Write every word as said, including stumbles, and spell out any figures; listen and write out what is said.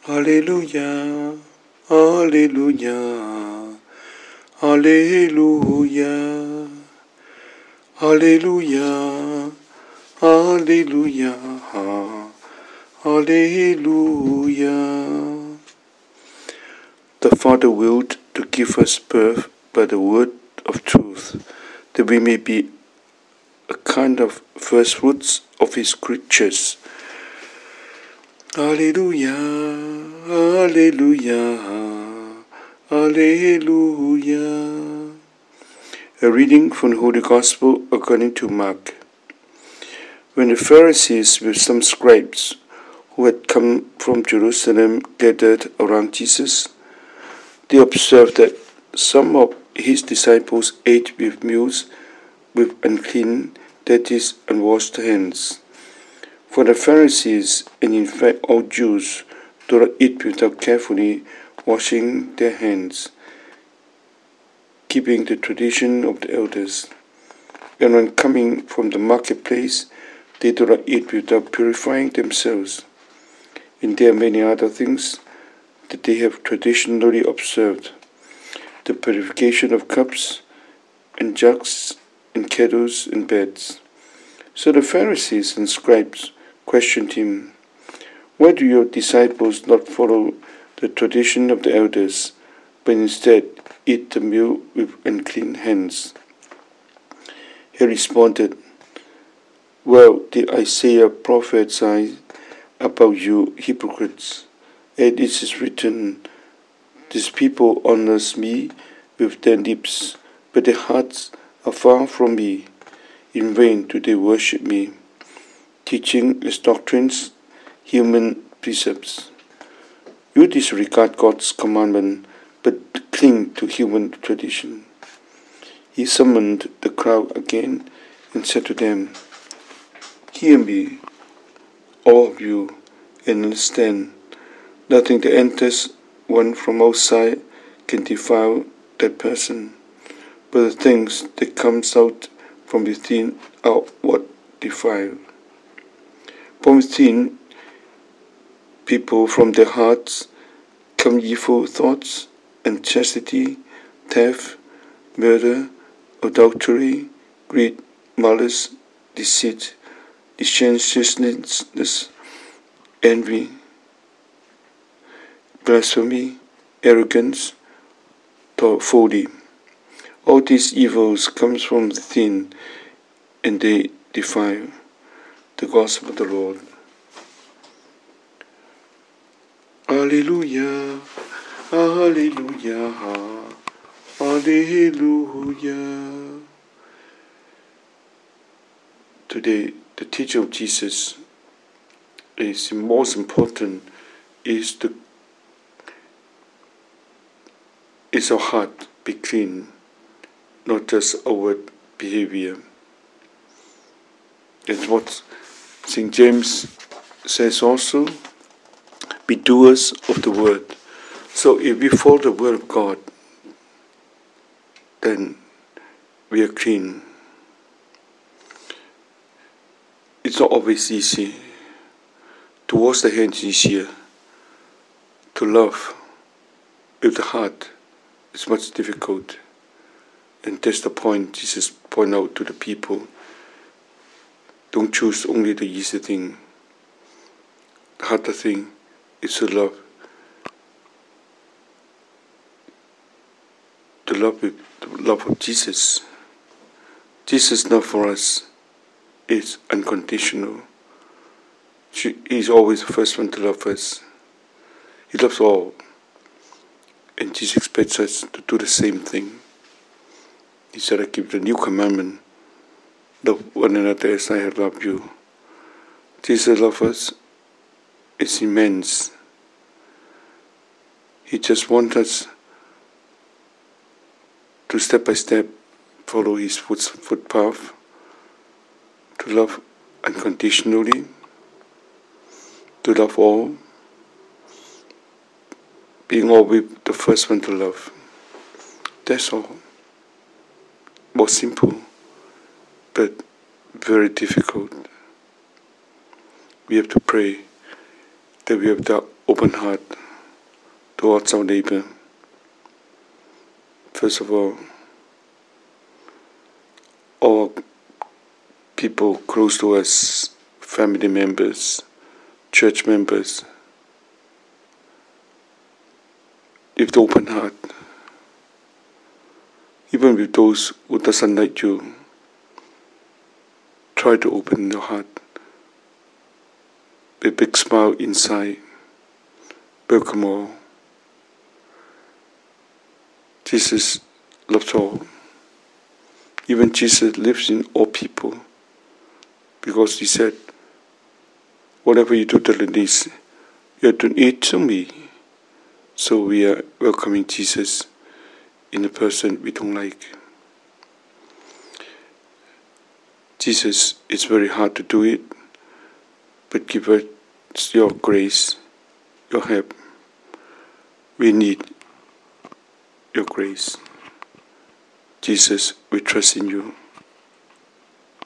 Hallelujah, Hallelujah, Hallelujah, Hallelujah, Hallelujah, Hallelujah. The Father willed to give us birth by the word of truth, that we may be a kind of first fruits of His creatures. Hallelujah, Hallelujah, Hallelujah. A reading from the Holy Gospel according to Mark. When the Pharisees with some scribes who had come from Jerusalem gathered around Jesus, they observed that some of his disciples ate with meals with unclean, that is, unwashed hands. For the Pharisees, and in fact all Jews, do not eat without carefully washing their hands, keeping the tradition of the elders. And when coming from the marketplace, they do not eat without purifying themselves. And there are many other things that they have traditionally observed: the purification of cups and jugs and kettles and beds. So the Pharisees and scribes questioned him, "Why do your disciples not follow the tradition of the elders, but instead eat the meal with unclean hands?" He responded, "Well did Isaiah prophesy about you hypocrites, as it is written, 'These people honors me with their lips, but their hearts are far from me. In vain do they worship me, teaching as doctrines human precepts.' You disregard God's commandment, but cling to human tradition." He summoned the crowd again and said to them, "Hear me, all of you, and understand. Nothing that enters one from outside can defile that person, but the things that comes out from within are what defile. From within people, from their hearts, come evil thoughts, unchastity, theft, murder, adultery, greed, malice, deceit, licentiousness, envy, blasphemy, arrogance, folly. All these evils come from within, and they defile." The Gospel of the Lord. Alleluia, Alleluia, Alleluia. Today, the teaching of Jesus is most important is to is our heart be clean, not just outward behavior. That's what Saint James says also, be doers of the word. So if we follow the word of God, then we are clean. It's not always easy. To wash the hands is easier. To love with the heart is much difficult. And that's the point Jesus pointed out to the people. Don't choose only the easy thing. The harder thing is to love. To love with the love of Jesus. Jesus' love for us is unconditional. He's always the first one to love us. He loves all. And Jesus expects us to do the same thing. He said, "I give the new commandment. Love one another as I have loved you." Jesus' love us is immense. He just wants us to step by step follow His footpath, to love unconditionally, to love all, being always the first one to love. That's all. More simple, but very difficult. We have to pray that we have the open heart towards our neighbor. First of all, our people close to us, family members, church members, with open heart. Even with those who doesn't like you, try to open your heart. With a big smile inside. Welcome all. Jesus loves all. Even Jesus lives in all people. Because he said, whatever you do to the least, you have to eat to me. So we are welcoming Jesus in a person we don't like. Jesus, it's very hard to do it, but give us your grace, your help. We need your grace. Jesus, we trust in you.